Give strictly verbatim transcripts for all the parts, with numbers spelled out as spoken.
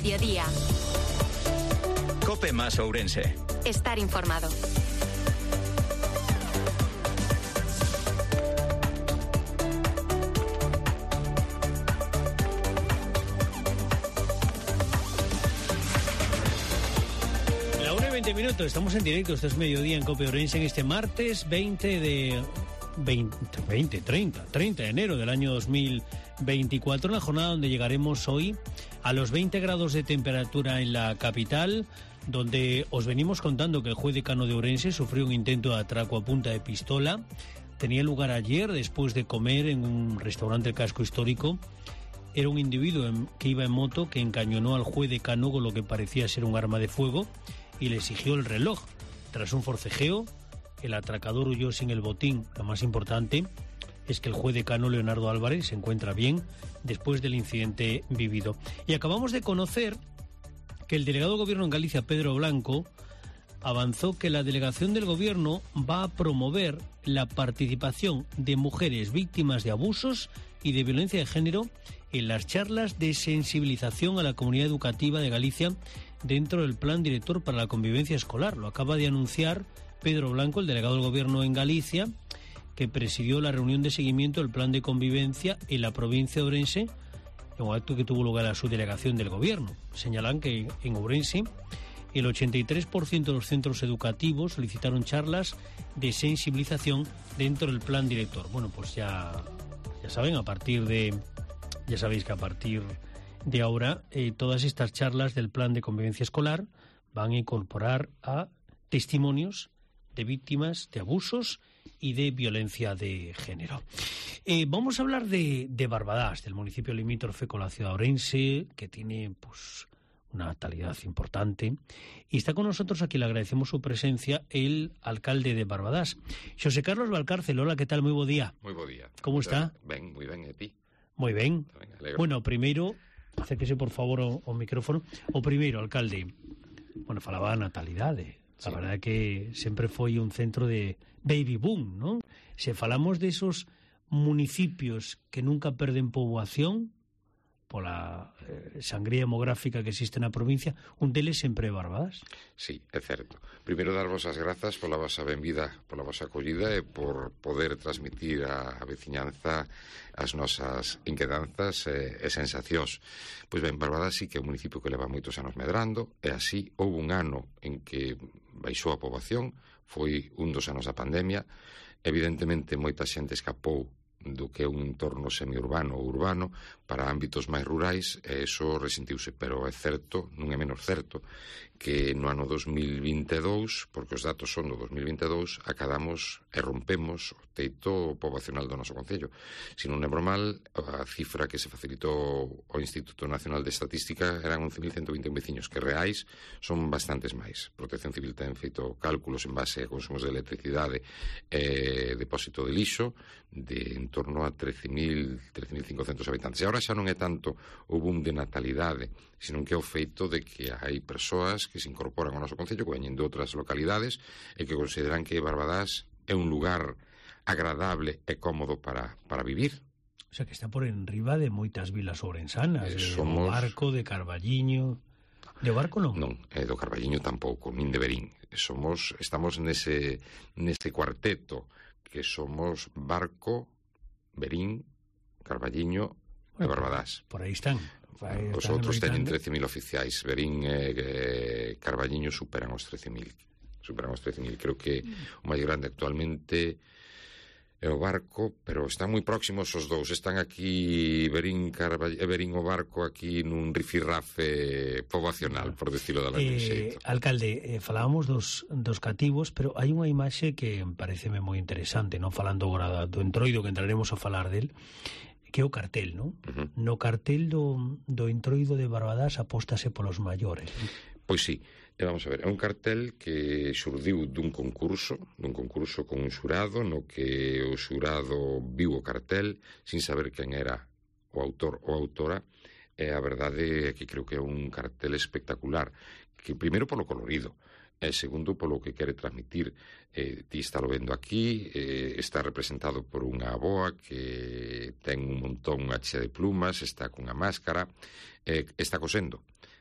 mediodía. COPE más Ourense. Estar informado. La una y veinte minutos, estamos en directo, esto es mediodía en COPE Ourense en este martes veinte de... veinte, veinte, treinta, treinta de enero del año dos mil veinticuatro, una jornada donde llegaremos hoy a los veinte grados de temperatura en la capital, donde os venimos contando que el juez decano de Ourense sufrió un intento de atraco a punta de pistola. Tenía lugar ayer después de comer en un restaurante del casco histórico. Era un individuo en, que iba en moto que encañonó al juez decano con lo que parecía ser un arma de fuego y le exigió el reloj. Tras un forcejeo, el atracador huyó sin el botín. Lo más importante es que el juez decano Leonardo Álvarez se encuentra bien después del incidente vivido. Y acabamos de conocer que el delegado de Gobierno en Galicia, Pedro Blanco, avanzó que la delegación del Gobierno va a promover la participación de mujeres víctimas de abusos y de violencia de género en las charlas de sensibilización a la comunidad educativa de Galicia dentro del Plan Director para la Convivencia Escolar. Lo acaba de anunciar Pedro Blanco, el delegado del Gobierno en Galicia, que presidió la reunión de seguimiento del Plan de Convivencia en la provincia de Ourense, en un acto que tuvo lugar a su delegación del Gobierno. Señalan que en Ourense el ochenta y tres por ciento de los centros educativos solicitaron charlas de sensibilización dentro del Plan Director. Bueno, pues ya, ya saben, a partir de... Ya sabéis que a partir de ahora eh, todas estas charlas del Plan de Convivencia Escolar van a incorporar a testimonios de víctimas de abusos y de violencia de género. Eh, vamos a hablar de, de Barbadás, del municipio limítrofe con la ciudad de Ourense, que tiene pues una natalidad importante. Y está con nosotros, aquí le agradecemos su presencia, el alcalde de Barbadás, Xosé Carlos Valcárcel. Hola, ¿qué tal? Moi bo día. Moi bo día. Como está? Ben, moi ben, e ti? Moi ben. ben Bueno, primeiro, acérquese por favor o, o micrófono. O primeiro, alcalde, bueno, falaba a natalidade. A sí. Verdade é que sempre foi un centro de baby boom, non? Se falamos de esos municipios que nunca perden poboación pola eh, sangría demográfica que existe na provincia, un deles sempre é Barbadás. Sí, é certo. Primeiro darvos as grazas pola vosa benvida, pola vosa acollida e por poder transmitir a, a veciñanza as nosas inquedanzas e, e sensacións. Pois ben, Barbadás sí que é un municipio que leva moitos anos medrando, e así houve un ano en que baixou a poboación, foi un dos anos da pandemia. Evidentemente moita xente escapou do que é un entorno semiurbano ou urbano para ámbitos máis rurais, e iso resentiuse, pero é certo, non é menos certo, que no ano dos mil vinte e dous, porque os datos son do dos mil vinte e dous, acadamos e rompemos o teito poboacional do noso concello. Se non lembro mal, a cifra que se facilitou ao Instituto Nacional de Estatística eran once mil ciento vinte e un veciños, que reais son bastantes máis. Protección Civil ten feito cálculos en base a consumos de electricidade e depósito de lixo de en torno a trece mil cincocentos habitantes. E agora xa non é tanto o boom de natalidade, senón que é o feito de que hai persoas que se incorporan ao noso concello, que veñen de outras localidades e que consideran que Barbadás é un lugar agradable e cómodo para, para vivir. O sea, que está por enriba de moitas vilas ourensanas, eh, somos... de Barco, de Carballiño... De Barco non? Non, e do Carballiño tampouco, nin de Verín. Somos, estamos nese, nese cuarteto que somos Barco, Verín, Carballiño e bueno, Barbadás. Por aí están. Aí os están outros teñen trece mil oficiais. Verín e eh, Carballiño superan os trece mil. Superan os trece mil. Creo que mm. o máis grande actualmente é o Barco, pero están moi próximos os dous. Están aquí Verín, Carballiño, Verín o Barco aquí nun rifirrafe poboacional, por decirlo de algún xeito. Eh, alcalde, eh, falábamos dos, dos cativos, pero hai unha imaxe que pareceme moi interesante, non falando agora do entroido, que entraremos a falar del, que é o cartel, non? Uh-huh. No cartel do, do entroido de Barbadás apóstase polos maiores. Pois sí, e vamos a ver, é un cartel que xurdiu dun concurso, dun concurso con un xurado, no que o xurado viu o cartel sin saber quen era o autor ou autora, e a verdade é que creo que é un cartel espectacular, que primeiro polo colorido, e segundo polo que quere transmitir. Eh, ti está lo vendo aquí, eh, está representado por unha aboa que ten un montón, unha chea de plumas, está cunha máscara, eh, está cosendo.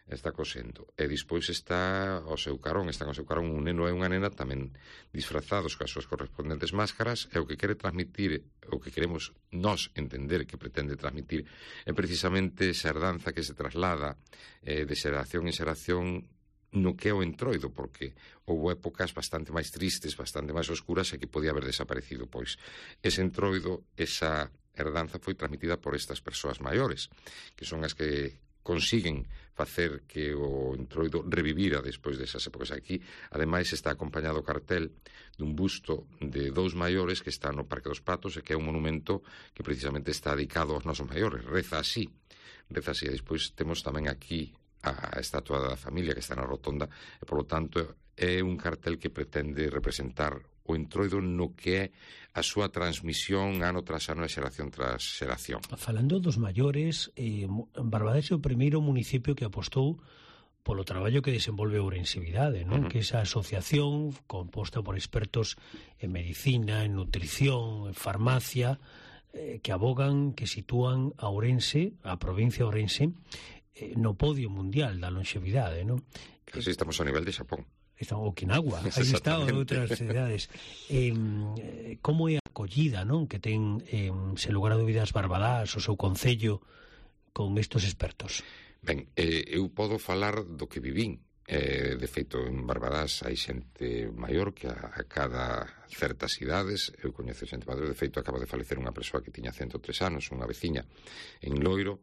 está cosendo. E despois está ao seu carón, están ao seu carón un neno e unha nena tamén disfrazados coas súas correspondentes máscaras, e o que quere transmitir, o que queremos nós entender que pretende transmitir, é precisamente esa herdanza que se traslada eh, de xeración en xeración no que é o entroido, porque houve épocas bastante máis tristes, bastante máis oscuras e que podía haber desaparecido. Pois ese entroido, esa herdanza foi transmitida por estas persoas maiores, que son as que consiguen facer que o entroido revivira despois desas épocas. Aquí, ademais, está acompañado o cartel dun busto de dous maiores que está no Parque dos Patos e que é un monumento que precisamente está dedicado aos nosos maiores. Reza así, reza así. E despois temos tamén aquí a estatua da familia que está na rotonda e, polo tanto, é un cartel que pretende representar o entroido no que é a súa transmisión ano tras ano e xeración tras xeración. Falando dos maiores, eh, Barbadás é o primeiro municipio que apostou polo traballo que desenvolve Ourensevidade, non? Uh -huh. Que esa asociación composta por expertos en medicina, en nutrición, en farmacia, eh, que abogan, que sitúan a Ourense, a provincia de Ourense, eh, no podio mundial da longevidade, non? Casi estamos a nivel de Xapón. Está Okinawa, aí está outras cidades. Eh, como é a acollida, non, que ten, eh, sen lugar a dúbidas, Barbadás, o seu concello, con estes expertos? Ben, eh, eu podo falar do que vivín. Eh, de feito, en Barbadás hai xente maior que a, a cada certas idades. Eu coñezo xente maior. De feito, acaba de falecer unha persoa que tiña ciento tres anos, unha veciña en Loiro,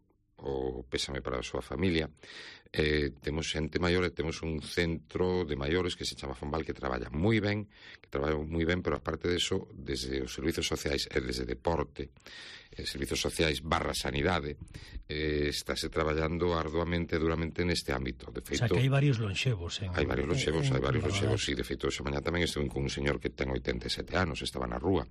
o pésame para a súa familia. Eh, temos xente maior e temos un centro de maiores que se chama Fombal, que traballa moi ben, que traballa moi ben, pero aparte de eso, desde os servizos sociais e desde deporte, eh, servizos sociais barra sanidade, eh, estáse traballando arduamente e duramente neste ámbito. De feito, o sea, que hai varios lonxevos. En, hai varios lonxevos, en, hai varios en lonxevos, e de feito, esa mañá tamén estuve con un señor que ten oitenta e sete anos, estaba na rúa,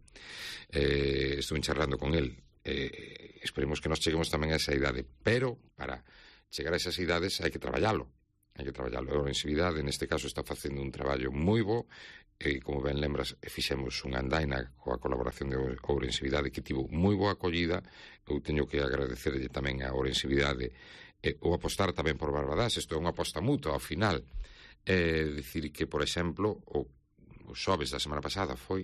eh, estuve charlando con el. Eh, esperemos que nos cheguemos tamén a esa idade, pero para chegar a esas idades hai que traballalo, hai que traballalo. A Ourensevidade, neste caso, está facendo un traballo moi bo, e, como ben lembras, fixemos unha andaina coa colaboración de Ourensevidade que tivo moi boa acollida. Eu teño que agradecerlle tamén a Ourensevidade eh, o apostar tamén por Barbadás. Isto é unha aposta mutua, ao final. É eh, dicir que, por exemplo, o o xoves da semana pasada foi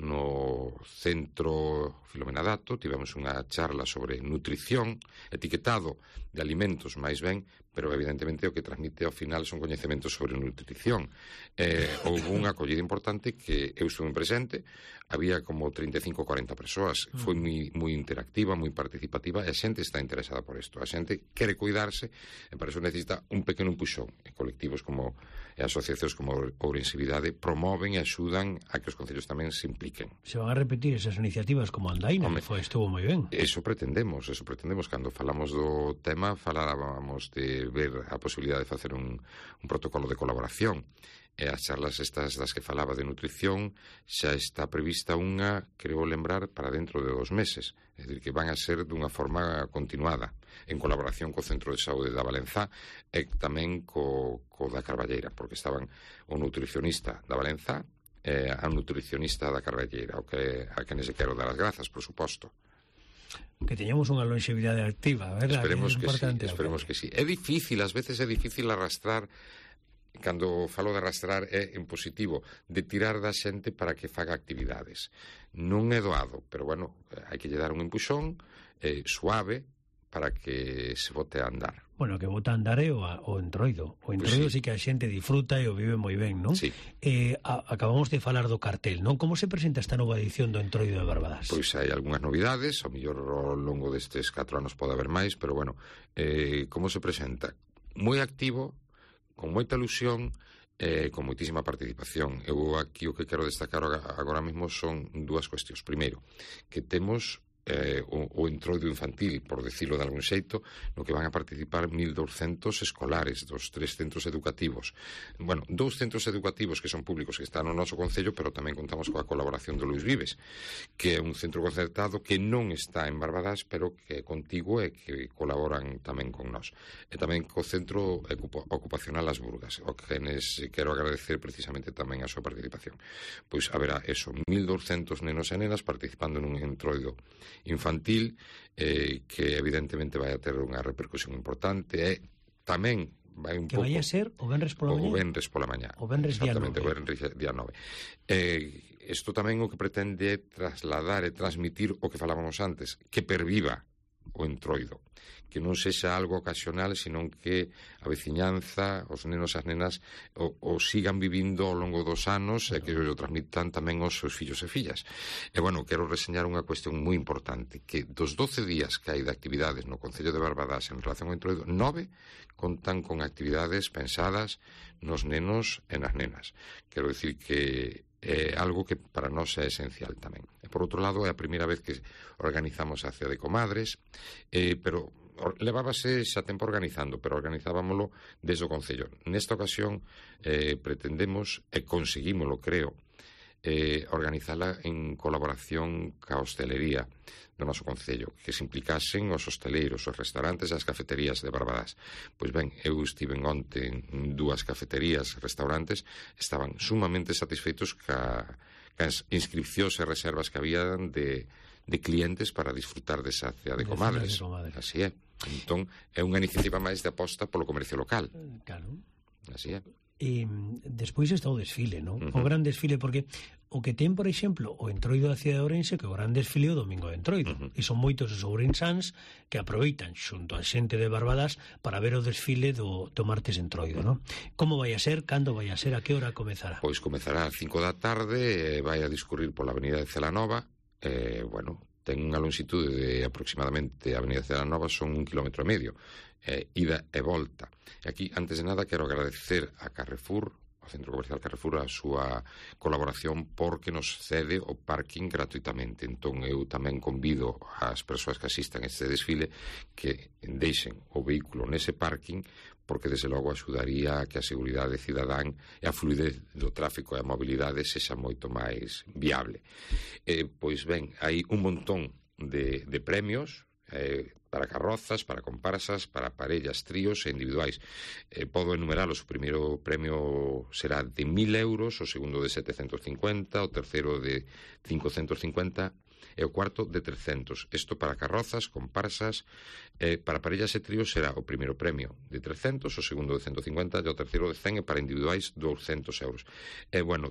no Centro Filomena Dato, tivemos unha charla sobre nutrición, etiquetado de alimentos máis ben, pero evidentemente o que transmite ao final son coñecementos sobre nutrición. Eh, houve unha acollida importante que eu estuve presente, había como trinta e cinco a cuarenta persoas, foi moi, moi interactiva, moi participativa, e a xente está interesada por isto, a xente quere cuidarse, e para iso necesita un pequeno empuxón, e colectivos como e asociacións como Ourensevidade promoven e axudan a que os concellos tamén se impliquen. Se van a repetir esas iniciativas como Andaina, que foi, estuvo moi ben. Eso pretendemos, eso pretendemos. Cando falamos do tema, falábamos de ver a posibilidade de facer un, un protocolo de colaboración. E as charlas estas das que falaba de nutrición xa está prevista unha, creo lembrar, para dentro de dos meses. É dicir, que van a ser dunha forma continuada, en colaboración co Centro de Saúde da Valenzá e tamén co, co da Carballeira, porque estaban o nutricionista da Valenzá e a nutricionista da Carballeira, o que a quen se quero dar as grazas, por suposto. Que teñamos unha longevidade activa, verdad? Esperemos que, que, que sí, esperemos que sí. É difícil, ás veces é difícil arrastrar. Cando falo de arrastrar é en positivo, de tirar da xente para que faga actividades. Non é doado, pero bueno, hai que lle dar un empuxón eh, suave para que se bote a andar. Bueno, que bota a andar é o, o entroido. O entroido pues sí. sí que a xente disfruta e o vive moi ben, non? Sí. Eh, a, acabamos de falar do cartel, non? Como se presenta esta nova edición do entroido de Barbadás? Pois hai algunhas novidades, ao mellor ao longo destes catro anos pode haber máis, pero bueno, eh, como se presenta? Moi activo, con moita ilusión, eh, con moitísima participación. Eu aquí o que quero destacar agora mesmo son dúas cuestións. Primeiro, que temos eh, o, o entroido infantil, por decirlo de algún xeito, no que van a participar mil douscentos escolares dos tres centros educativos. Bueno, dous centros educativos que son públicos que están no noso concello, pero tamén contamos coa colaboración do Luís Vives, que é un centro concertado que non está en Barbadás, pero que é contigo e que colaboran tamén con nós. E tamén co Centro Ocupacional As Burgas, o que nes quero agradecer precisamente tamén a súa participación. Pois haberá eso, mil douscentos nenos e nenas participando nun entroido infantil, eh, que evidentemente vai a ter unha repercusión importante, e tamén vai un que pouco... vai a ser o venres pola mañá? O venres pola mañá. O venres día nove. Exactamente, o venres día nove. Eh, isto tamén o que pretende é trasladar e transmitir o que falábamos antes, que perviva o entroido, que non sexa algo ocasional, senón que a veciñanza, os nenos e as nenas o, o sigan vivindo ao longo dos anos e que o transmitan tamén aos seus fillos e fillas. E, bueno, quero reseñar unha cuestión moi importante, que dos doce días que hai de actividades no Concello de Barbadás en relación ao entroido, nove contan con actividades pensadas nos nenos e nas nenas. Quero dicir que é algo que para nós é esencial tamén. E, por outro lado, é a primeira vez que organizamos a Cea de Comadres, eh, pero levábase xa tempo organizando, pero organizábamolo desde o Concello. Nesta ocasión eh, pretendemos, e conseguímolo, creo, eh, organizala en colaboración ca hostelería do noso Concello, que se implicasen os hosteleiros, os restaurantes e as cafeterías de Barbadás. Pois ben, eu estive onte en dúas cafeterías e restaurantes, estaban sumamente satisfeitos ca, cas inscripcións e reservas que habían de, de clientes para disfrutar desa Cea de Comadres. De comadres. Así é. Entón, é unha iniciativa máis de aposta polo comercio local. Claro. Así é. E despois está o desfile, non? Uh-huh. O gran desfile, porque o que ten, por exemplo, o entroido da cidade de Ourense, que o gran desfile é o domingo de entroido. Uh-huh. E son moitos os ourensáns que aproveitan xunto a xente de Barbadás para ver o desfile do, do martes entroido, non? Como vai a ser? Cando vai a ser? A que hora comezará? Pois comezará a cinco da tarde, e vai a discurrir pola avenida de Celanova, e, bueno, ten unha longitude de aproximadamente a avenida de Celanova son un kilómetro e medio, eh, ida e volta. E aquí, antes de nada, quero agradecer a Carrefour, ao Centro Comercial Carrefour, a súa colaboración porque nos cede o parking gratuitamente. Entón, eu tamén convido ás persoas que asistan a este desfile que deixen o vehículo nese parking, porque desde logo axudaría a que a seguridade cidadán e a fluidez do tráfico e a mobilidade sexa moito máis viable. Eh, pois ben, hai un montón de, de premios, eh, para carrozas, para comparsas, para parellas, tríos e individuais. Eh, podo enumeralos. O primeiro premio será de mil euros, o segundo de setecentos cincuenta, o terceiro de cincocentos cincuenta e o cuarto de trescentos. Isto para carrozas, comparsas, eh, para parellas e tríos será o primeiro premio de trescentos, o segundo de ciento cincuenta e o terceiro de cen, e para individuais douscentos euros. E, bueno,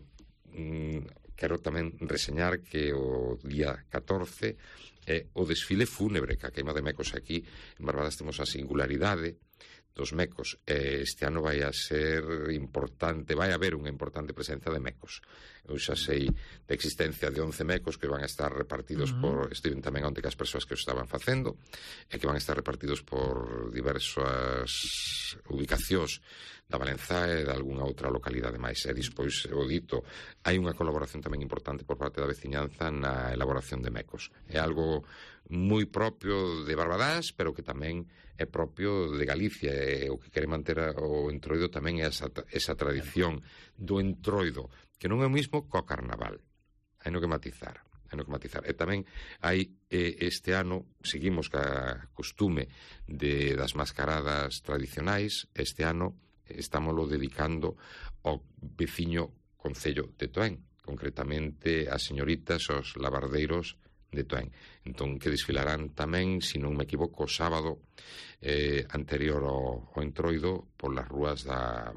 mm, quero tamén reseñar que o día catorce é o desfile fúnebre, que a queima de mecos aquí en Barbadás temos a singularidade dos mecos. Este ano vai a ser importante, vai haber unha importante presenza de mecos. Eu xa sei da existencia de once mecos que van a estar repartidos uh-huh. por, estiven tamén onte que as persoas que os estaban facendo, e que van a estar repartidos por diversas ubicacións da Valenzá e de algunha outra localidade máis. E despois, o dito, hai unha colaboración tamén importante por parte da veciñanza na elaboración de mecos. É algo moi propio de Barbadás, pero que tamén é propio de Galicia, e o que quere manter o entroido tamén é esa, esa tradición do entroido, que non é o mismo co carnaval. Hai no que matizar. Hai no que matizar. E tamén hai, eh, este ano, seguimos ca costume de, das mascaradas tradicionais. Este ano estámoslo dedicando ao veciño Concello de Toén, concretamente as señoritas, os labardeiros de Toén. Entón, que desfilarán tamén, se non me equivoco, o sábado eh, anterior ao, ao entroido polas rúas da,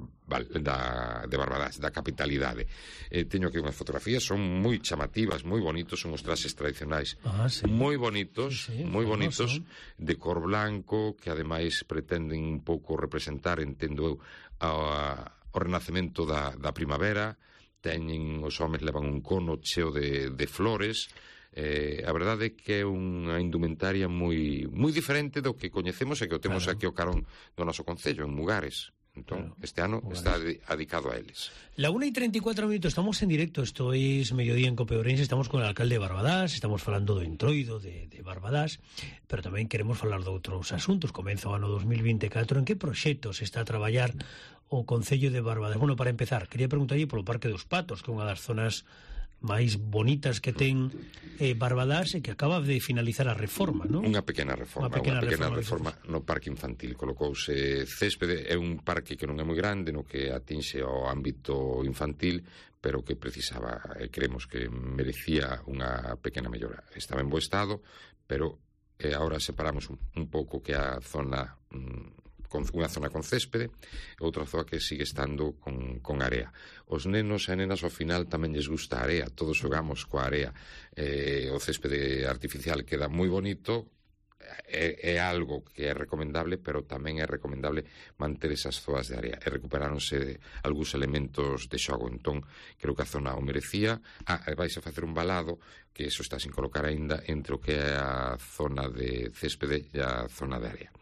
da, de Barbadás, da capitalidade. Eh, teño aquí unhas fotografías, son moi chamativas, moi bonitos, son os traxes tradicionais. Ah, sí. Moi bonitos, sí, sí, moi bonitos, son de cor blanco, que ademais pretenden un pouco representar, entendo eu, a, o renacemento da, da primavera. Teñen, os homes levan un cono cheo de, de flores. Eh, a verdade é que é unha indumentaria moi moi diferente do que coñecemos e que o temos claro. Aquí o carón do noso concello, en Mugares. Entón, claro. Este ano Mugares. Está dedicado a eles. La una y treinta y cuatro minutos, estamos en directo, esto es Mediodía en Cope Ourense, estamos con el alcalde de Barbadás, estamos falando do entroido de, de Barbadás, pero tamén queremos falar de outros asuntos. Comeza o ano dos mil veinticuatro, en que proxectos está a traballar o Concello de Barbadás? Bueno, para empezar, quería preguntarlle polo Parque dos Patos, que é unha das zonas máis bonitas que ten eh, Barbadás e que acaba de finalizar a reforma, non? Unha pequena reforma, unha pequena, unha pequena reforma, reforma no parque infantil. Colocouse céspede, é un parque que non é moi grande, no que atinxe ao ámbito infantil, pero que precisaba, e creemos que merecía unha pequena mellora. Estaba en bo estado, pero eh, agora separamos un, un pouco que a zona mm, con unha zona con céspede e outra zona que sigue estando con, con area. Os nenos e nenas ao final tamén lles gusta a area, todos xogamos coa area. Eh, o céspede artificial queda moi bonito, é, é algo que é recomendable, pero tamén é recomendable manter esas zoas de area e recuperáronse algúns elementos de xogo. Entón, creo que a zona o merecía. Ah, vais a facer un balado, que eso está sin colocar aínda, entre o que é a zona de céspede e a zona de área.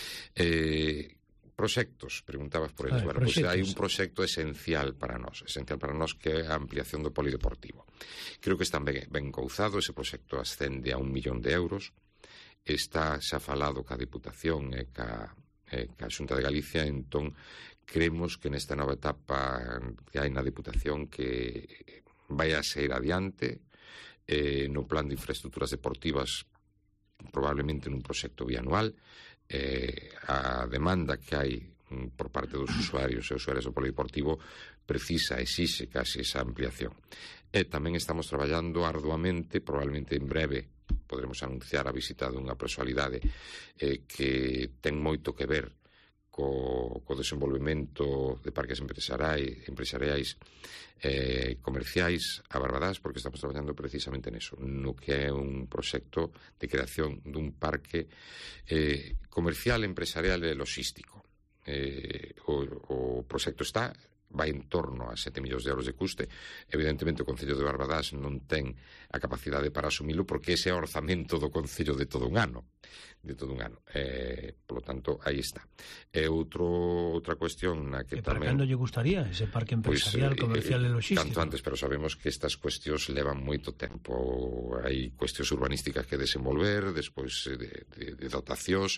Eh, proxectos, preguntabas por eles. Ah, bueno, pois pues hai un proxecto esencial para nós, esencial para nós, que é a ampliación do polideportivo. Creo que está ben, ben couzado, ese proxecto ascende a un millón de euros, está xa falado ca Diputación e ca, e ca Xunta de Galicia, entón creemos que nesta nova etapa que hai na Diputación que vai a ser adiante, eh, no plan de infraestructuras deportivas probablemente nun proxecto bianual. Eh, a demanda que hai por parte dos usuarios e usuarios do polideportivo precisa, exixe casi esa ampliación. E tamén estamos traballando arduamente, probablemente en breve podremos anunciar a visita dunha personalidade eh, que ten moito que ver co, co desenvolvemento de parques empresariais, empresariais eh, comerciais a Barbadas, porque estamos traballando precisamente neso, no que é un proxecto de creación dun parque eh, comercial, empresarial e logístico. Eh, o, o proxecto está, vai en torno a sete millóns de euros de custe. Evidentemente o Concello de Barbadas non ten a capacidade para asumilo, porque ese é o orzamento do Concello de todo un ano, de todo un ano. Eh, polo tanto, aí está. E outro, outra cuestión na que e para tamén... cando lle gustaría ese parque empresarial, pues, comercial eh, e logístico? Canto antes, pero sabemos que estas cuestións levan moito tempo. Hai cuestións urbanísticas que desenvolver, despois de, de, de dotacións,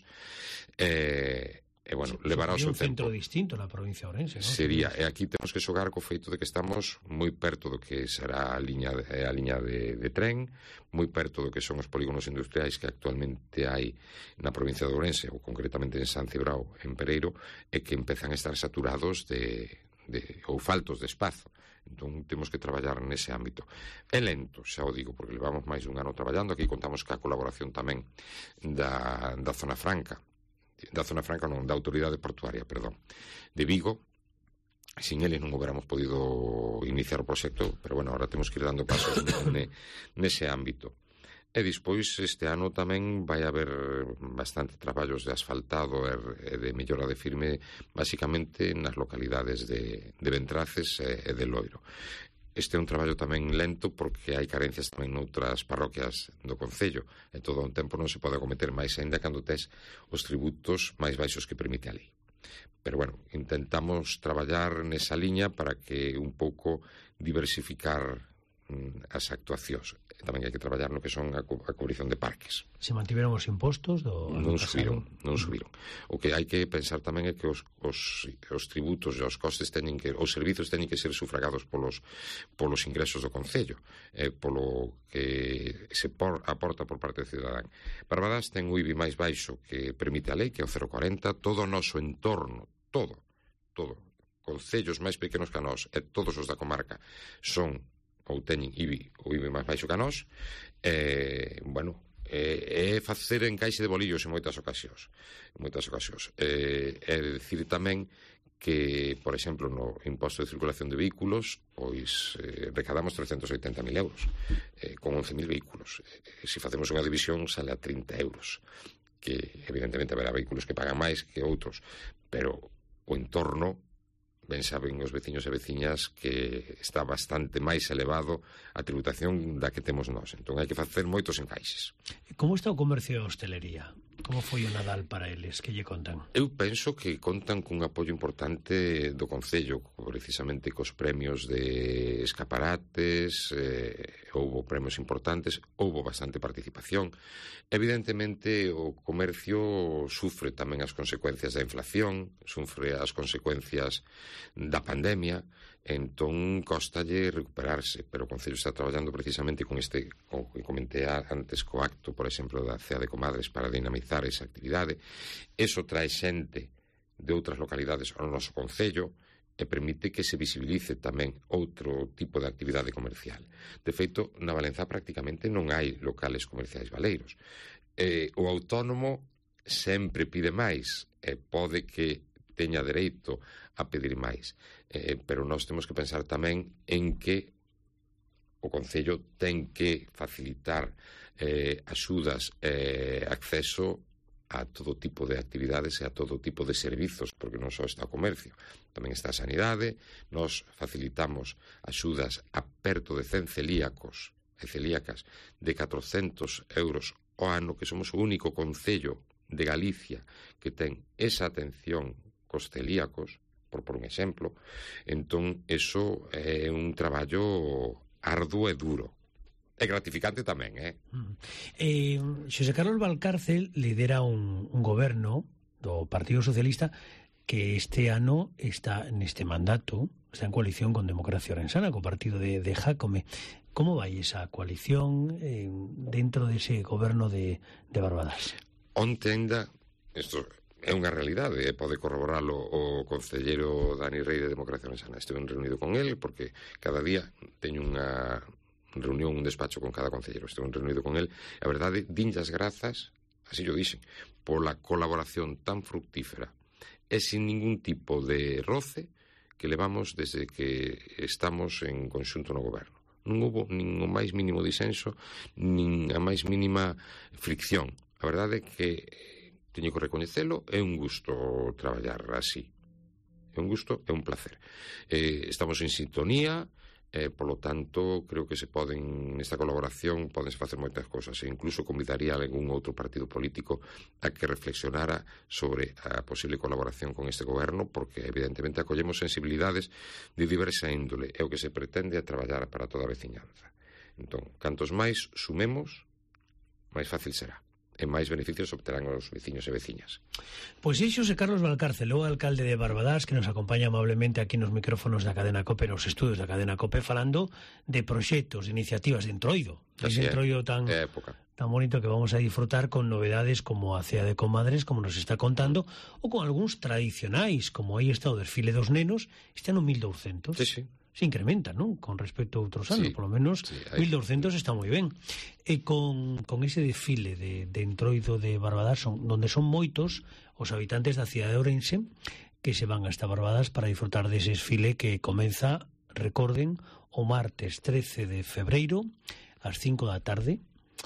eh, e, bueno, sí, levará o seu tempo. Un centro distinto na provincia de Ourense, non? Sería, e aquí temos que xogar co feito de que estamos moi perto do que será a liña de, a liña de, de tren, moi perto do que son os polígonos industriais que actualmente hai na provincia de Ourense, ou concretamente en San Cibrao, en Pereiro, e que empezan a estar saturados de, de, ou faltos de espazo. Entón temos que traballar nese ámbito. É lento, xa o digo, porque levamos máis dun ano traballando. Aquí contamos ca colaboración tamén da, da Zona Franca, da Zona Franca non, da Autoridade Portuaria, perdón, de Vigo. Sin eles non hubiéramos podido iniciar o proxecto, pero bueno, ahora temos que ir dando pasos nese ámbito. E despois este ano tamén vai haber bastante traballos de asfaltado e de mellora de firme, basicamente nas localidades de, de Ventraces e de Loiro. Este é un traballo tamén lento porque hai carencias tamén noutras parroquias do Concello, e todo un tempo non se pode acometer máis aínda cando tes os tributos máis baixos que permite a lei. Pero bueno, intentamos traballar nesa liña para que un pouco diversificar mm, as actuacións. E tamén hai que traballar no que son a, co a cubrición de parques. Se mantiveron os impostos do non subiron, non subiron. O que hai que pensar tamén é que os, os, os tributos e os costes teñen que, os servizos teñen que ser sufragados polos, polos ingresos do Concello, eh, polo que se por, aporta por parte do cidadán. Barbadas ten o I B I máis baixo que permite a lei, que é o cero coma corenta. Todo o noso entorno, todo, todo, concellos máis pequenos que a nós e todos os da comarca son ou teñen I B I, o I B I máis baixo que a nós. Eh, bueno, é, é facer encaixe de bolillos en moitas ocasións, en moitas ocasións. Eh, é dicir tamén que, por exemplo, no imposto de circulación de vehículos, pois eh, recadamos trescentos oitenta mil euros eh, con once mil vehículos. Eh, se facemos unha división sale a trinta euros, que evidentemente haberá vehículos que pagan máis que outros, pero o entorno, ben saben os veciños e veciñas que está bastante máis elevado a tributación da que temos nós. Entón hai que facer moitos encaixes. Como está o comercio de hostelería? Como foi o Nadal para eles? Que lle contan? Eu penso que contan cun apoio importante do Concello, precisamente cos premios de escaparates, eh, houbo premios importantes, houbo bastante participación. Evidentemente o comercio sufre tamén as consecuencias da inflación, sufre as consecuencias da pandemia, entón costalle recuperarse, pero o Concello está traballando precisamente con este, como que comentei antes, co acto, por exemplo, da Cea de Comadres para dinamizar esa actividade. Eso trae xente de outras localidades ao noso Concello e permite que se visibilice tamén outro tipo de actividade comercial. De feito, na Valenzá prácticamente non hai locales comerciais baleiros. Eh, o autónomo sempre pide máis, eh, pode que teña dereito a pedir máis, eh, pero nós temos que pensar tamén en que o Concello ten que facilitar eh, axudas e eh, acceso a todo tipo de actividades e a todo tipo de servizos, porque non só está o comercio, tamén está a sanidade. Nós facilitamos axudas a perto de cen celíacos e celíacas de catrocentos euros ao ano, que somos o único concello de Galicia que ten esa atención cos celíacos, por por un exemplo. Entón, eso é un traballo arduo e duro. É gratificante tamén, eh? eh Xosé Carlos Valcárcel lidera un, un goberno do Partido Socialista que este ano está neste mandato, está en coalición con Democracia Orensana, co partido de, de Jácome. Como vai esa coalición eh, dentro dese goberno de, de Barbadas? Onte ainda, isto é unha realidade, e pode corroboralo o concelleiro Dani Rei de Democracia Orensana. Estive reunido con el porque cada día teño unha reunión, un despacho con cada concelleiro. Estive reunido con el, e a verdade, dinlle as grazas, así yo dixen, pola colaboración tan fructífera e sin ningún tipo de roce que levamos desde que estamos en conxunto no goberno. Non houbo nin o máis mínimo disenso, nin a máis mínima fricción. A verdade é que teño que recoñecelo, é un gusto traballar así. É un gusto, é un placer. Eh, estamos en sintonía, eh, polo tanto, creo que se poden, nesta colaboración, podense facer moitas cousas, e incluso convidaría a algún outro partido político a que reflexionara sobre a posible colaboración con este goberno, porque evidentemente acollemos sensibilidades de diversa índole, é o que se pretende a traballar para toda a veciñanza. Entón, cantos máis sumemos, máis fácil será, e máis beneficios obterán os veciños e veciñas. Pois é Xosé Carlos Valcárcel, o alcalde de Barbadas, que nos acompaña amablemente aquí nos micrófonos da cadena COPE, nos estudios da cadena COPE, falando de proxectos, de iniciativas de Entroido. Ese Entroido tan, tan bonito que vamos a disfrutar con novedades como a Cea de Comadres, como nos está contando, ou con algúns tradicionais, como aí está o desfile dos nenos, este ano mil douscentos. Sí, sí. Se incrementa, non? Con respecto a outros anos, sí, polo menos sí, hay... mil douscentos está moi ben. E con, con ese desfile de, de Entroido de Barbadas, son, donde son moitos os habitantes da cidade de Ourense que se van hasta Barbadas para disfrutar dese desfile que comeza, recorden, o martes trece de febreiro ás cinco da tarde,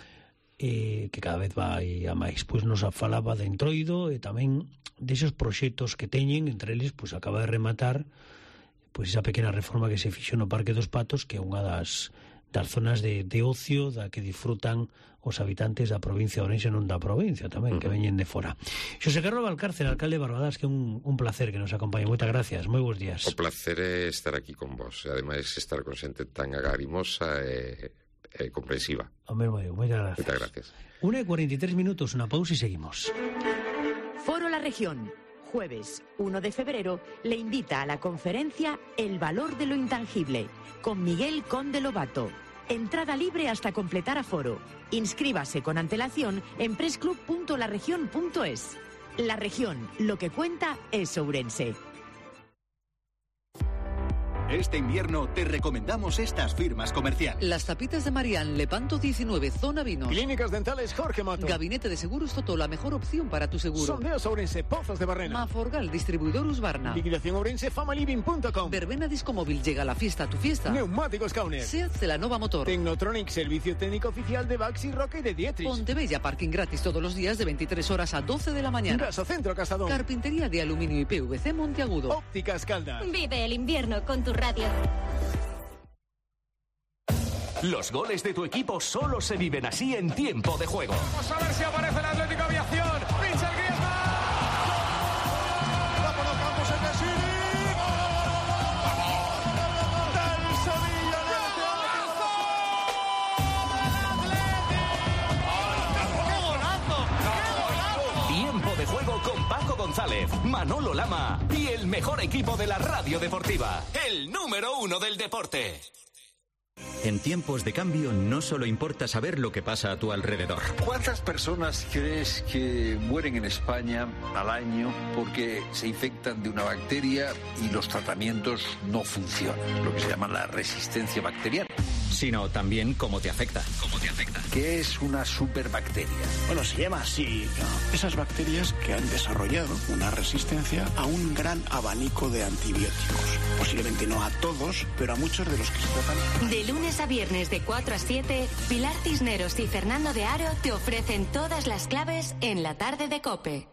eh, que cada vez vai a máis. Pois nos falaba de Entroido e tamén deses proxectos que teñen, entre eles, pois acaba de rematar pois esa pequena reforma que se fixo no Parque dos Patos, que é unha das, das zonas de, de ocio da que disfrutan os habitantes da provincia de Ourense, non da provincia tamén, uh -huh. que veñen de fora. Xosé Carlos Valcárcel, alcalde de Barbadas, que é un, un placer que nos acompañe. Moitas gracias, moi bons días. O placer é estar aquí con vos, e ademais estar con xente tan agarimosa e, e comprensiva. O mesmo digo, moitas gracias. Moitas gracias. Una e cuarenta y tres minutos, una pausa y seguimos. Foro La Región. Jueves uno de febrero le invita a la conferencia El valor de lo intangible con Miguel Conde Lobato. Entrada libre hasta completar aforo. Inscríbase con antelación en pressclub punto la región punto es. La Región, lo que cuenta es Ourense. Este invierno te recomendamos estas firmas comerciales. Las Tapitas de Marián, Lepanto diecinueve, Zona Vinos. Clínicas Dentales Jorge Mato. Gabinete de Seguros Totó, la mejor opción para tu seguro. Sondeos Ourense, Pozos de Barrena. Maforgal, distribuidor Husqvarna. Liquidación Ourense, Famaliving punto com. Verbena Discomóvil, llega la fiesta a tu fiesta. Neumáticos Kauner. Seat Celanova Motor. Tecnotronic, servicio técnico oficial de Baxi, Roca y de Dietrich. Pontebella, parking gratis todos los días de veintitrés horas a doce de la mañana. Gasocentro Casadón. Carpintería de aluminio y P V C Monteagudo. Ópticas Caldas. Vive el invierno con tu radio. Los goles de tu equipo solo se viven así en tiempo de juego. Vamos a ver si aparece el Atlético Aviación. Pincha el Griezmann. La colocamos en el City. Del Sevilla. ¡Qué golazo! ¡Qué golazo! Tiempo de juego con Paco González, Manolo Lama y el mejor equipo de la radio deportiva. El número uno del deporte. En tiempos de cambio no solo importa saber lo que pasa a tu alrededor. ¿Cuántas personas crees que mueren en España al año porque se infectan de una bacteria y los tratamientos no funcionan? Lo que se llama la resistencia bacteriana. sino también cómo te afecta. ¿Cómo te afecta? ¿Qué es una superbacteria? Bueno, se llama así. Esas bacterias que han desarrollado una resistencia a un gran abanico de antibióticos. Posiblemente no a todos, pero a muchos de los que se tratan. De lunes a viernes de cuatro a siete, Pilar Cisneros y Fernando de Aro te ofrecen todas las claves en la tarde de COPE.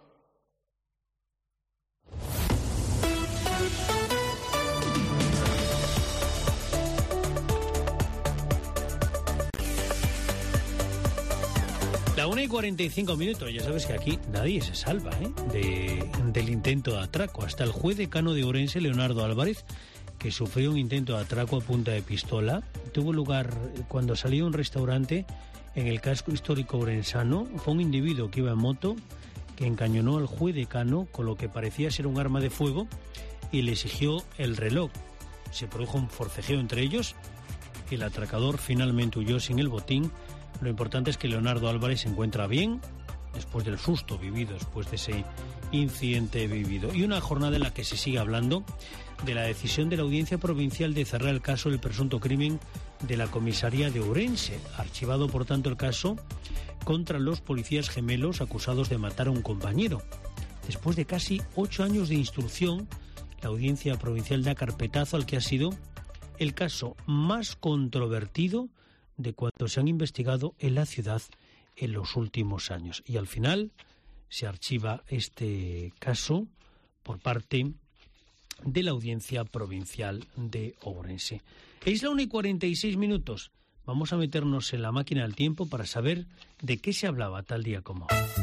La una y cuarenta y cinco minutos. Ya sabes que aquí nadie se salva ¿eh? de, del intento de atraco. Hasta el juez decano de Ourense, Leonardo Álvarez, que sufrió un intento de atraco a punta de pistola, tuvo lugar cuando salió a un restaurante en el casco histórico orensano. Fue un individuo que iba en moto que encañonó al juez decano con lo que parecía ser un arma de fuego y le exigió el reloj. Se produjo un forcejeo entre ellos y el atracador finalmente huyó sin el botín. Lo importante es que Leonardo Álvarez se encuentra bien después del susto vivido, después de ese incidente vivido. Y una jornada en la que se sigue hablando de la decisión de la Audiencia Provincial de cerrar el caso del presunto crimen de la comisaría de Ourense. Archivado, por tanto, el caso contra los policías gemelos acusados de matar a un compañero. Después de casi ocho años de instrucción, la Audiencia Provincial da carpetazo al que ha sido el caso más controvertido de cuanto se han investigado en la ciudad en los últimos años. Y al final se archiva este caso por parte de la Audiencia Provincial de Ourense. Es la una y cuarenta y seis minutos. Vamos a meternos en la máquina del tiempo para saber de qué se hablaba tal día como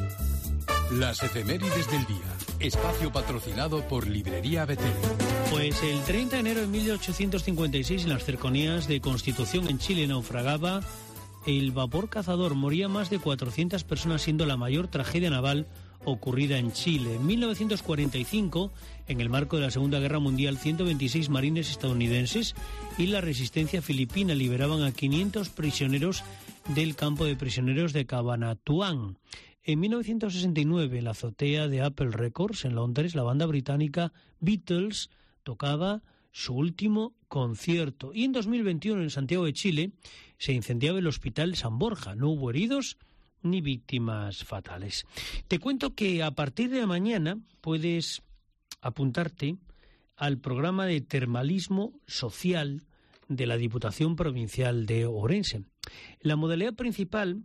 hoy. Las efemérides del día. Espacio patrocinado por Librería Betel. Pues el treinta de enero de mil ochocientos cincuenta y seis, en las cercanías de Constitución, en Chile, naufragaba el vapor cazador. Moría más de cuatrocientas personas, siendo la mayor tragedia naval ocurrida en Chile. En mil novecientos cuarenta y cinco, en el marco de la Segunda Guerra Mundial, ciento veintiséis marines estadounidenses y la resistencia filipina liberaban a quinientos prisioneros del campo de prisioneros de Cabanatuán. En mil novecientos sesenta y nueve, en la azotea de Apple Records, en Londres, la banda británica Beatles tocaba su último concierto. Y en dos mil veintiuno, en Santiago de Chile, se incendiaba el Hospital San Borja. No hubo heridos ni víctimas fatales. Te cuento que a partir de mañana puedes apuntarte al programa de termalismo social de la Diputación Provincial de Ourense. La modalidad principal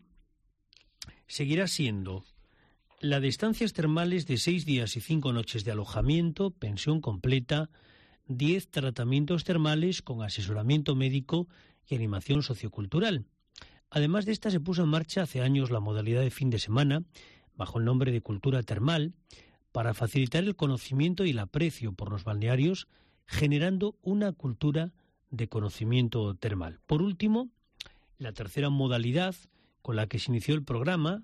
seguirá siendo la de estancias termales de seis días y cinco noches de alojamiento, pensión completa, diez tratamientos termales con asesoramiento médico y animación sociocultural. Además de esta, se puso en marcha hace años la modalidad de fin de semana, bajo el nombre de Cultura Termal, para facilitar el conocimiento y el aprecio por los balnearios, generando una cultura de conocimiento termal. Por último, la tercera modalidad con la que se inició el programa,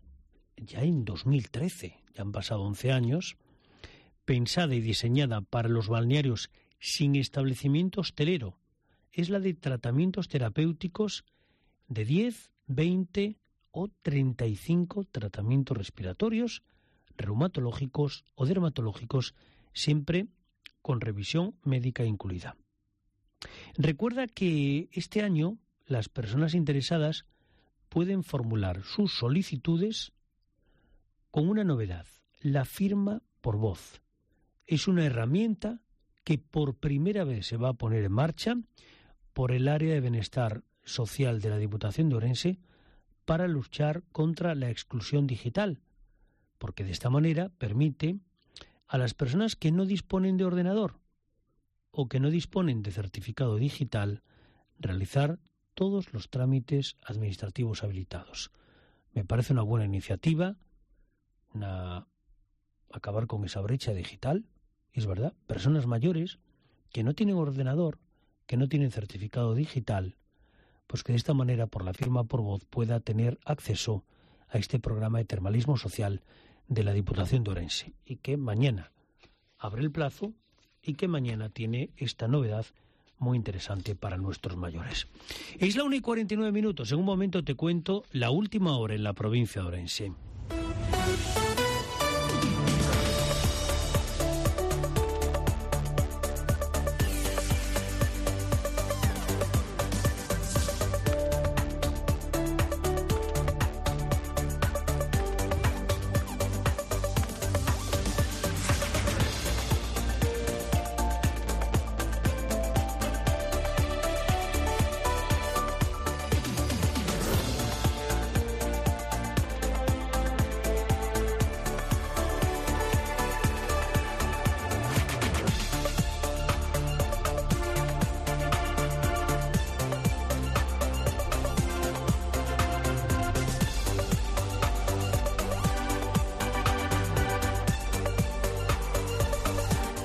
ya en dos mil trece, ya han pasado once años, pensada y diseñada para los balnearios sin establecimiento hostelero, es la de tratamientos terapéuticos de diez, veinte o treinta y cinco tratamientos respiratorios, reumatológicos o dermatológicos, siempre con revisión médica incluida. Recuerda que este año las personas interesadas pueden formular sus solicitudes con una novedad: la firma por voz. Es una herramienta que por primera vez se va a poner en marcha por el área de bienestar social de la Diputación de Ourense para luchar contra la exclusión digital, porque de esta manera permite a las personas que no disponen de ordenador o que no disponen de certificado digital realizar todos los trámites administrativos habilitados. Me parece una buena iniciativa, una... acabar con esa brecha digital. Es verdad, personas mayores que no tienen ordenador, que no tienen certificado digital, pues que de esta manera, por la firma por voz, pueda tener acceso a este programa de termalismo social de la Diputación de Ourense, y que mañana abre el plazo y que mañana tiene esta novedad muy interesante para nuestros mayores. Es la una y cuarenta y nueve minutos. En un momento te cuento la última hora en la provincia de Ourense.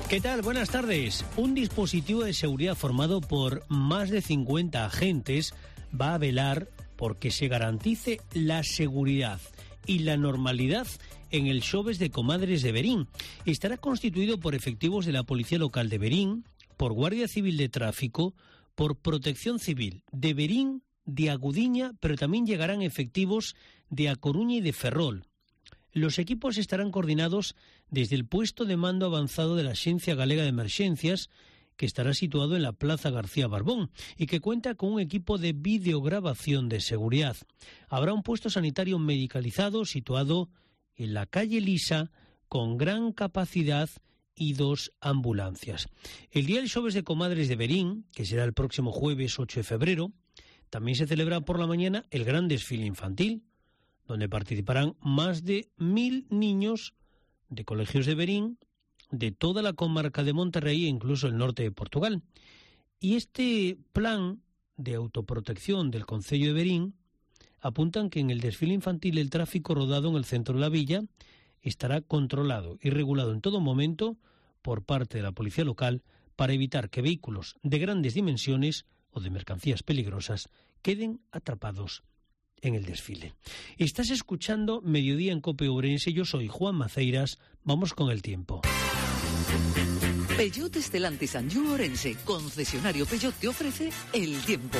¿Qué tal? Buenas tardes. Un dispositivo de seguridad formado por más de cincuenta agentes va a velar porque se garantice la seguridad y la normalidad en el Xoves de Comadres de Verín. Estará constituido por efectivos de la Policía Local de Verín, por Guardia Civil de Tráfico, por Protección Civil de Verín, de Agudiña, pero también llegarán efectivos de A Coruña y de Ferrol. Los equipos estarán coordinados desde el puesto de mando avanzado de la Axencia Galega de Emerxencias, que estará situado en la Plaza García Barbón y que cuenta con un equipo de videograbación de seguridad. Habrá un puesto sanitario medicalizado situado en la calle Lisa con gran capacidad y dos ambulancias. El Día del Xoves de Comadres de Verín, que será el próximo jueves ocho de febrero, también se celebra por la mañana el gran desfile infantil, donde participarán más de mil niños de colegios de Verín, de toda la comarca de Monterrey e incluso el norte de Portugal. Y este plan de autoprotección del concello de Verín apuntan que en el desfile infantil el tráfico rodado en el centro de la villa estará controlado y regulado en todo momento por parte de la policía local para evitar que vehículos de grandes dimensiones o de mercancías peligrosas queden atrapados en el desfile. Estás escuchando Mediodía en COPE Ourense. Yo soy Juan Maceiras. Vamos con el tiempo. Peugeot Stellantis Anjou Ourense, concesionario Peugeot, te ofrece el tiempo.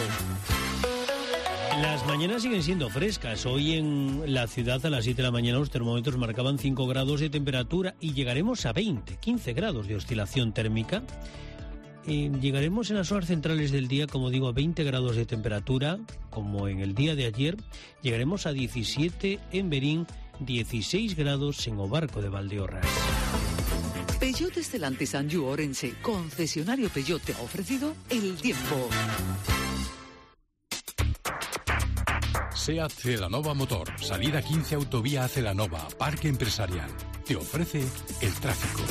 Las mañanas siguen siendo frescas. Hoy en la ciudad a las siete de la mañana los termómetros marcaban cinco grados de temperatura y llegaremos a veinte, quince grados de oscilación térmica. Eh, llegaremos en las horas centrales del día, como digo, a veinte grados de temperatura, como en el día de ayer. Llegaremos a diecisiete en Verín, dieciséis grados en Obarco de Valdeorras. Peugeot Stellantis Anjou Ourense, concesionario Peugeot, te ha ofrecido el tiempo. SEAT Celanova Motor, salida quince Autovía a Celanova, Parque Empresarial. Te ofrece el tráfico.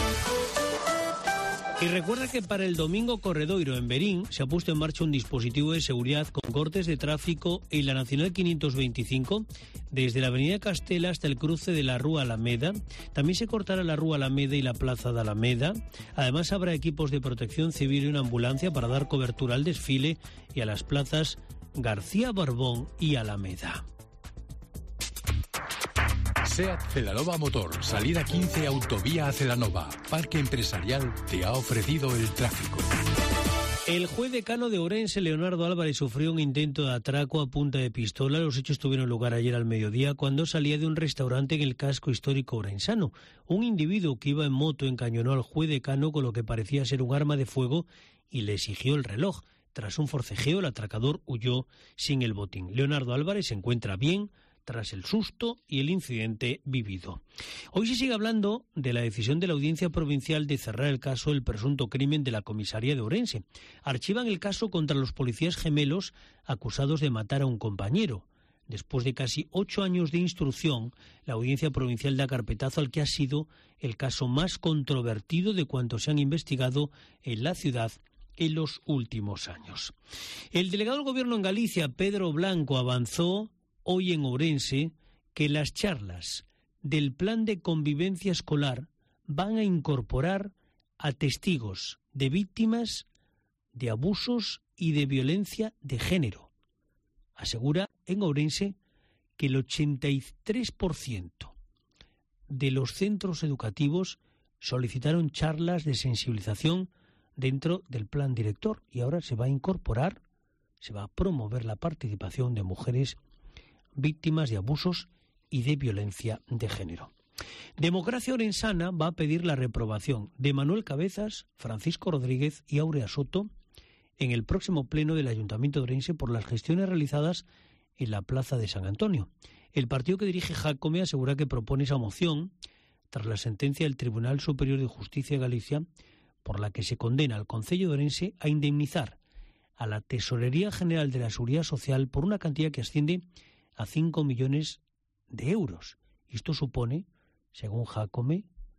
Y recuerda que para el domingo corredoiro en Verín se ha puesto en marcha un dispositivo de seguridad con cortes de tráfico en la Nacional quinientos veinticinco, desde la Avenida Castela hasta el cruce de la Rúa Alameda. También se cortará la Rúa Alameda y la Plaza de Alameda. Además habrá equipos de protección civil y una ambulancia para dar cobertura al desfile y a las plazas García Barbón y Alameda. SEAT Celanova Motor, salida quince Autovía a Celanova, Parque Empresarial, te ha ofrecido el tráfico. El juez decano de Ourense, Leonardo Álvarez, sufrió un intento de atraco a punta de pistola. Los hechos tuvieron lugar ayer al mediodía cuando salía de un restaurante en el casco histórico orensano. Un individuo que iba en moto encañonó al juez decano con lo que parecía ser un arma de fuego y le exigió el reloj. Tras un forcejeo, el atracador huyó sin el botín. Leonardo Álvarez se encuentra bien tras el susto y el incidente vivido. Hoy se sigue hablando de la decisión de la Audiencia Provincial de cerrar el caso del presunto crimen de la comisaría de Ourense. Archivan el caso contra los policías gemelos acusados de matar a un compañero. Después de casi ocho años de instrucción, la Audiencia Provincial da carpetazo al que ha sido el caso más controvertido de cuantos se han investigado en la ciudad en los últimos años. El delegado del Gobierno en Galicia, Pedro Blanco, avanzó hoy en Ourense que las charlas del Plan de Convivencia Escolar van a incorporar a testigos de víctimas de abusos y de violencia de género. Asegura en Ourense que el ochenta y tres por ciento de los centros educativos solicitaron charlas de sensibilización dentro del plan director y ahora se va a incorporar, se va a promover la participación de mujeres víctimas de abusos y de violencia de género. Democracia Orensana va a pedir la reprobación de Manuel Cabezas, Francisco Rodríguez y Áurea Soto en el próximo pleno del Ayuntamiento de Ourense por las gestiones realizadas en la Plaza de San Antonio. El partido que dirige Jácome asegura que propone esa moción tras la sentencia del Tribunal Superior de Justicia de Galicia por la que se condena al Concello de Ourense a indemnizar a la Tesorería General de la Seguridad Social por una cantidad que asciende a cinco millones de euros. Esto supone, según Jácome,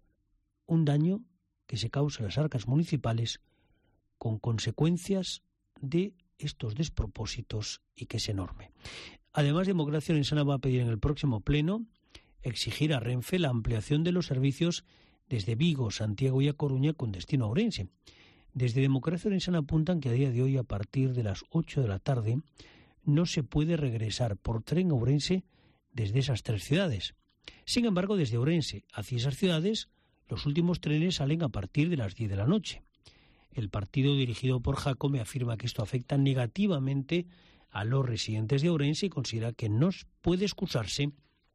un daño que se causa a las arcas municipales con consecuencias de estos despropósitos y que es enorme. Además, Democracia Orensana va a pedir en el próximo pleno exigir a Renfe la ampliación de los servicios desde Vigo, Santiago y A Coruña con destino a Ourense. Desde Democracia Orensana apuntan que a día de hoy, a partir de las ocho de la tarde, no se puede regresar por tren a Ourense desde esas tres ciudades. Sin embargo, desde Ourense hacia esas ciudades, los últimos trenes salen a partir de las diez de la noche. El partido dirigido por Jácome afirma que esto afecta negativamente a los residentes de Ourense y considera que no puede excusarse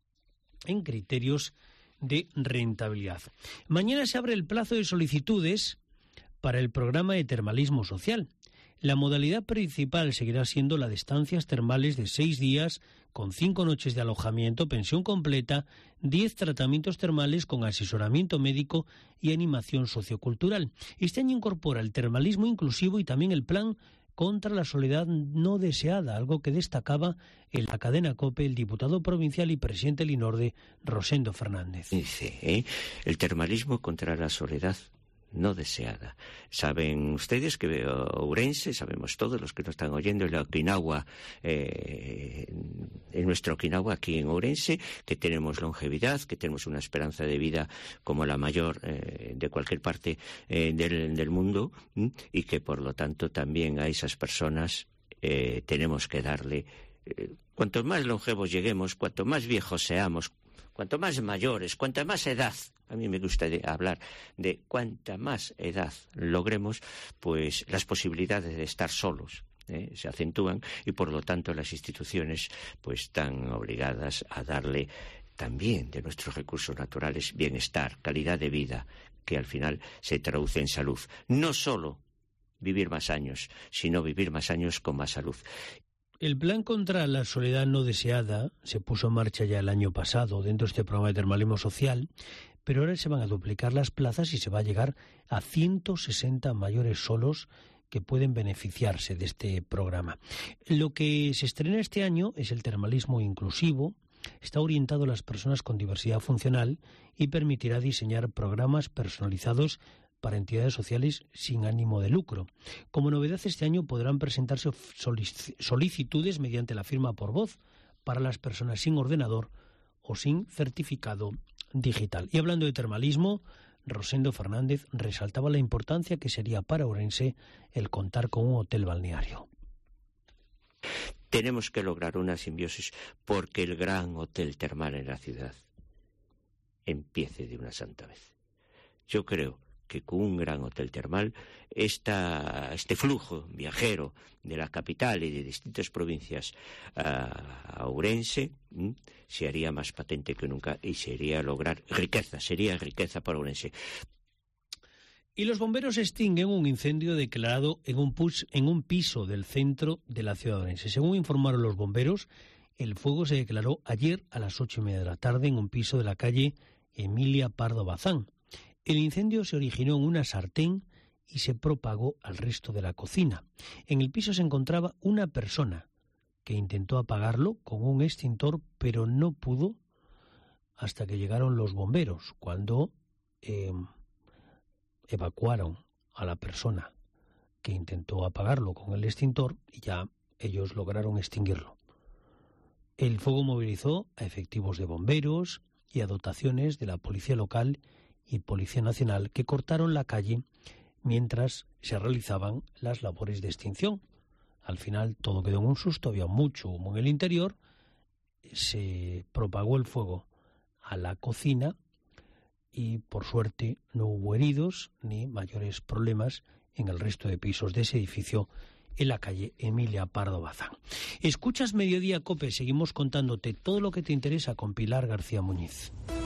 en criterios de rentabilidad. Mañana se abre el plazo de solicitudes para el programa de termalismo social. La modalidad principal seguirá siendo la de estancias termales de seis días con cinco noches de alojamiento, pensión completa, diez tratamientos termales con asesoramiento médico y animación sociocultural. Este año incorpora el termalismo inclusivo y también el plan contra la soledad no deseada, algo que destacaba en la cadena COPE el diputado provincial y presidente del INORDE, Rosendo Fernández. Dice, ¿eh? El termalismo contra la soledad no deseada. Saben ustedes que Ourense, sabemos todos los que nos están oyendo, en la Okinawa, eh, en nuestro Okinawa aquí en Ourense, que tenemos longevidad, que tenemos una esperanza de vida como la mayor eh, de cualquier parte eh, del, del mundo, ¿m? Y que por lo tanto también a esas personas eh, tenemos que darle, eh, cuanto más longevos lleguemos, cuanto más viejos seamos, cuanto más mayores, cuanta más edad, a mí me gusta de hablar de cuanta más edad logremos, pues las posibilidades de estar solos ¿eh? se acentúan y por lo tanto las instituciones pues están obligadas a darle también de nuestros recursos naturales bienestar, calidad de vida, que al final se traduce en salud. No solo vivir más años, sino vivir más años con más salud. El plan contra la soledad no deseada se puso en marcha ya el año pasado dentro de este programa de termalismo social, pero ahora se van a duplicar las plazas y se va a llegar a ciento sesenta mayores solos que pueden beneficiarse de este programa. Lo que se estrena este año es el termalismo inclusivo. Está orientado a las personas con diversidad funcional y permitirá diseñar programas personalizados para entidades sociales sin ánimo de lucro. Como novedad, este año podrán presentarse solicitudes mediante la firma por voz para las personas sin ordenador o sin certificado digital. Y hablando de termalismo, Rosendo Fernández resaltaba la importancia que sería para Ourense el contar con un hotel balneario. Tenemos que lograr una simbiosis porque el gran hotel termal en la ciudad empiece de una santa vez. Yo creo que con un gran hotel termal esta, este flujo viajero de la capital y de distintas provincias a, a Ourense ¿m? se haría más patente que nunca y sería lograr riqueza, sería riqueza para Ourense. Y los bomberos extinguen un incendio declarado en un, pus, en un piso del centro de la ciudad de Ourense. Según informaron los bomberos, el fuego se declaró ayer a las ocho y media de la tarde en un piso de la calle Emilia Pardo Bazán. El incendio se originó en una sartén y se propagó al resto de la cocina. En el piso se encontraba una persona que intentó apagarlo con un extintor, pero no pudo hasta que llegaron los bomberos, cuando eh, evacuaron a la persona que intentó apagarlo con el extintor y ya ellos lograron extinguirlo. El fuego movilizó a efectivos de bomberos y a dotaciones de la Policía Local y Policía Nacional que cortaron la calle mientras se realizaban las labores de extinción. Al final todo quedó en un susto, había mucho humo en el interior, se propagó el fuego a la cocina y por suerte no hubo heridos ni mayores problemas en el resto de pisos de ese edificio en la calle Emilia Pardo Bazán. Escuchas Mediodía COPE, seguimos contándote todo lo que te interesa con Pilar García Muñiz.